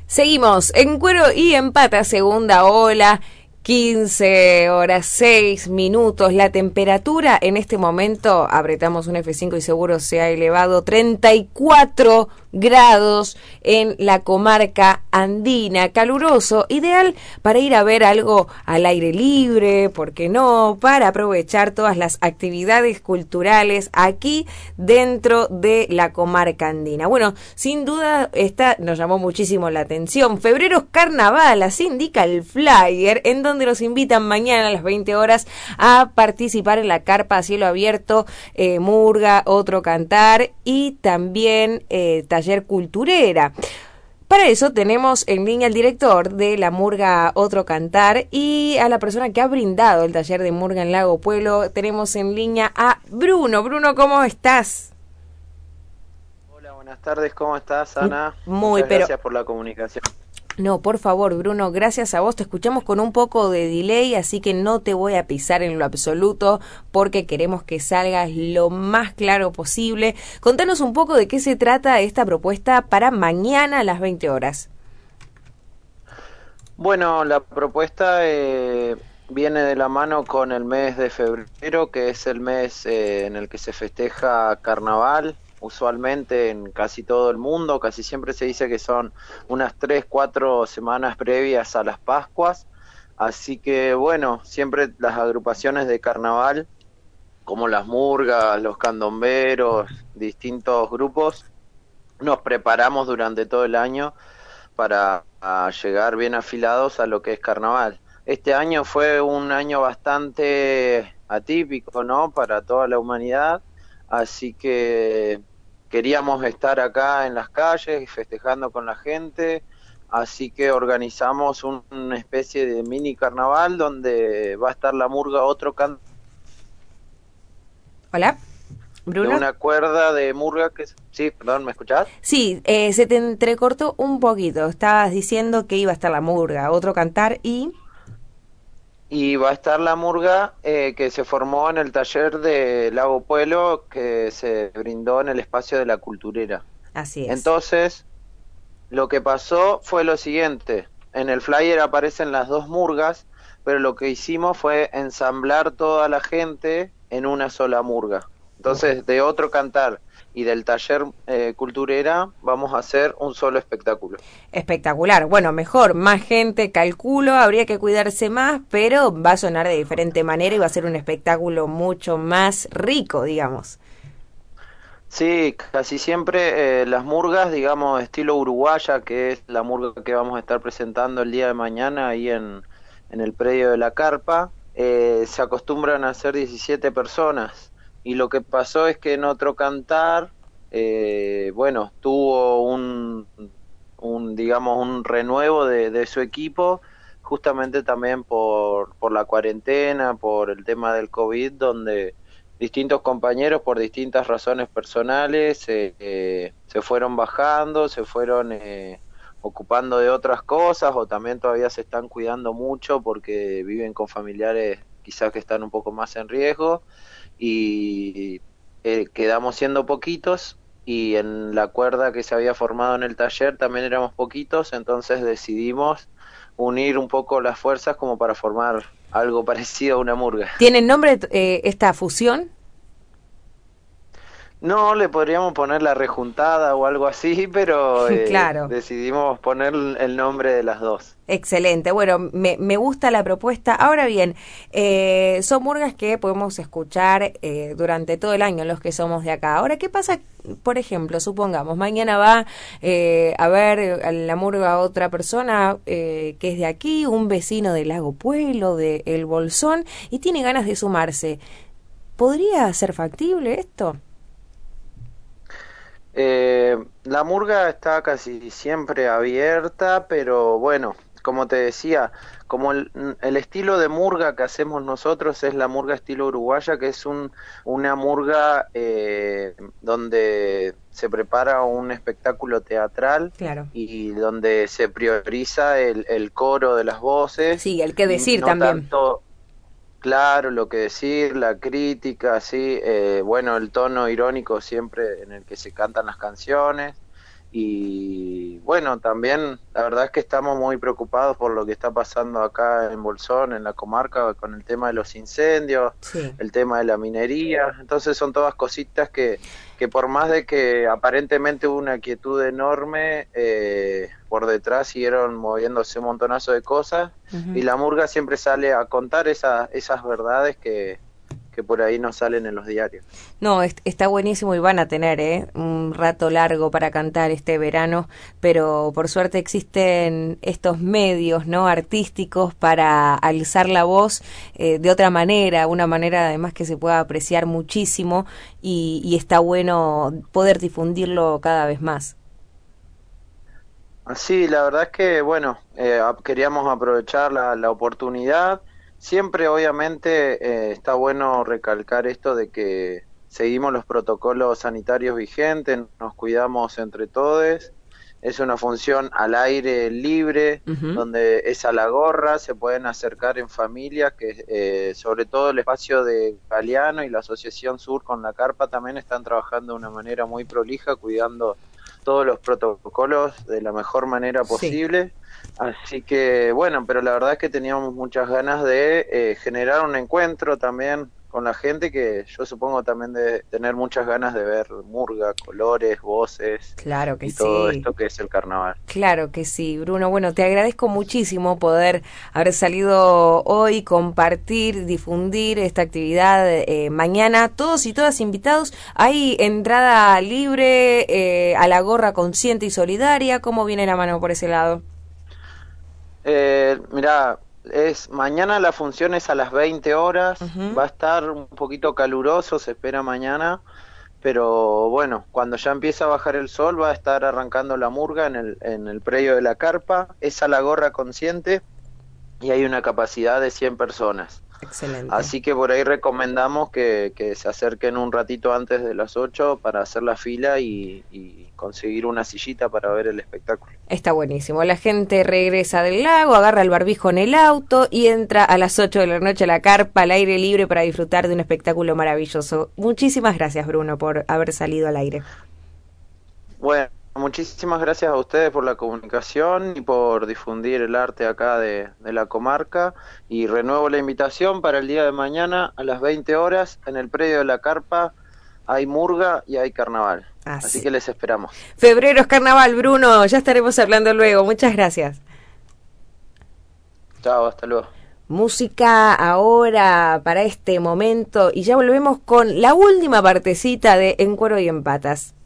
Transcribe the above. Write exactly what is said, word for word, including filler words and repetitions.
Seguimos en Cuero y en Pata, segunda ola, quince horas seis minutos. La temperatura en este momento, apretamos un F cinco y seguro se ha elevado, treinta y cuatro grados en la comarca andina, caluroso, ideal para ir a ver algo al aire libre, ¿por qué no? Para aprovechar todas las actividades culturales aquí dentro de la comarca andina. Bueno, sin duda esta nos llamó muchísimo la atención. Febrero es carnaval, así indica el flyer, en donde nos invitan mañana a las veinte horas a participar en la carpa a cielo abierto, eh, murga, otro cantar y también eh, taller culturera. Para eso tenemos en línea al director de la murga Otro Cantar y a la persona que ha brindado el taller de murga en Lago Puelo. Tenemos en línea a Bruno. Bruno, ¿cómo estás? Hola, buenas tardes, ¿cómo estás, Ana? Muy, Muchas pero... gracias por la comunicación. No, por favor, Bruno, gracias a vos. Te escuchamos con un poco de delay, así que no te voy a pisar en lo absoluto porque queremos que salgas lo más claro posible. Contanos un poco de qué se trata esta propuesta para mañana a las veinte horas. Bueno, la propuesta eh, viene de la mano con el mes de febrero, que es el mes eh, en el que se festeja carnaval. Usualmente en casi todo el mundo, casi siempre se dice que son unas tres, cuatro semanas previas a las Pascuas, así que bueno, siempre las agrupaciones de carnaval, como las murgas, los candomberos, distintos grupos, nos preparamos durante todo el año para llegar bien afilados a lo que es carnaval. Este año fue un año bastante atípico, ¿no?, para toda la humanidad, así que queríamos estar acá en las calles festejando con la gente, así que organizamos un, una especie de mini carnaval donde va a estar la murga Otro Cantar. Hola, Bruno. De una cuerda de murga que... Sí, perdón, ¿me escuchás? Sí, eh, se te entrecortó un poquito. Estabas diciendo que iba a estar la murga, Otro Cantar y... Y va a estar la murga eh, que se formó en el taller de Lago Puelo, que se brindó en el espacio de la culturera. Así es. Entonces, lo que pasó fue lo siguiente. En el flyer aparecen las dos murgas, pero lo que hicimos fue ensamblar toda la gente en una sola murga. Entonces, de Otro Cantar y del taller eh, culturera vamos a hacer un solo espectáculo. Espectacular. Bueno, mejor, más gente, calculo, habría que cuidarse más, pero va a sonar de diferente manera y va a ser un espectáculo mucho más rico, digamos. Sí, casi siempre eh, las murgas, digamos, estilo uruguaya, que es la murga que vamos a estar presentando el día de mañana ahí en, en el predio de la carpa, eh, se acostumbran a ser diecisiete personas. Y lo que pasó es que en Otro Cantar, eh, bueno, tuvo un, un, digamos, un renuevo de, de su equipo, justamente también por, por la cuarentena, por el tema del COVID, donde distintos compañeros por distintas razones personales eh, eh, se fueron bajando, se fueron eh, ocupando de otras cosas, o también todavía se están cuidando mucho porque viven con familiares quizás que están un poco más en riesgo, y eh, quedamos siendo poquitos, y en la cuerda que se había formado en el taller también éramos poquitos, entonces decidimos unir un poco las fuerzas como para formar algo parecido a una murga. ¿Tiene nombre eh, esta fusión? No, le podríamos poner La Rejuntada o algo así, pero eh, Claro. decidimos poner el nombre de las dos. Excelente, bueno, me, me gusta la propuesta. Ahora bien, eh, son murgas que podemos escuchar eh, durante todo el año los que somos de acá. Ahora, ¿qué pasa? Por ejemplo, supongamos, mañana va eh, a ver a la murga otra persona eh, que es de aquí, un vecino de Lago Puelo, de El Bolsón, y tiene ganas de sumarse. ¿Podría ser factible esto? Eh, la murga está casi siempre abierta, pero bueno, como te decía, como el, el estilo de murga que hacemos nosotros es la murga estilo uruguaya, que es un, una murga eh, donde se prepara un espectáculo teatral. Claro. Y donde se prioriza el, el coro de las voces. Sí, el que decir no también. Tanto, claro, lo que decir, la crítica, sí, eh, bueno, el tono irónico siempre en el que se cantan las canciones. Y bueno, también la verdad es que estamos muy preocupados por lo que está pasando acá en Bolsón, en la comarca, con el tema de los incendios, Sí. el tema de la minería. Entonces son todas cositas que, que por más de que aparentemente hubo una quietud enorme, eh, por detrás siguieron moviéndose un montonazo de cosas, Ujú. y la murga siempre sale a contar esa, esas verdades que, que por ahí no salen en los diarios. No, est- está buenísimo y van a tener ¿eh? un rato largo para cantar este verano, pero por suerte existen estos medios no artísticos para alzar la voz eh, de otra manera, una manera además que se pueda apreciar muchísimo y, y está bueno poder difundirlo cada vez más. Sí, la verdad es que, bueno, eh, ap- queríamos aprovechar la, la oportunidad. Siempre, obviamente, eh, está bueno recalcar esto de que seguimos los protocolos sanitarios vigentes, nos cuidamos entre todos. Es una función al aire libre, Ujú. donde es a la gorra, se pueden acercar en familias, que eh, sobre todo el espacio de Galeano y la Asociación Sur con la Carpa también están trabajando de una manera muy prolija, cuidando todos los protocolos de la mejor manera Sí. posible. Así que bueno, pero la verdad es que teníamos muchas ganas de eh, generar un encuentro también con la gente, que yo supongo también de tener muchas ganas de ver murga, colores, voces Claro que y todo sí. esto que es el carnaval. Claro que sí, Bruno. Bueno, te agradezco muchísimo poder haber salido hoy, compartir, difundir esta actividad. Eh, mañana, todos y todas invitados. Hay entrada libre eh, a la gorra consciente y solidaria. ¿Cómo viene la mano por ese lado? Eh, mirá, es, mañana la función es a las veinte horas, Ujú. va a estar un poquito caluroso, se espera mañana. Pero bueno, cuando ya empieza a bajar el sol va a estar arrancando la murga en el, en el predio de la carpa, es a la gorra consciente y hay una capacidad de cien personas. Excelente. Así que por ahí recomendamos que, que se acerquen un ratito antes de las ocho para hacer la fila y, y conseguir una sillita para ver el espectáculo. Está buenísimo. La gente regresa del lago, agarra el barbijo en el auto y entra a las ocho de la noche a la carpa al aire libre para disfrutar de un espectáculo maravilloso. Muchísimas gracias, Bruno, por haber salido al aire. Bueno, muchísimas gracias a ustedes por la comunicación y por difundir el arte acá de, de la comarca. Y renuevo la invitación para el día de mañana a las veinte horas en el predio de la carpa. Hay murga y hay carnaval. Así Así. que les esperamos. Febrero es carnaval, Bruno. Ya estaremos hablando luego. Muchas gracias. Chao, hasta luego. Música ahora para este momento y ya volvemos con la última partecita de En Cuero y en Patas.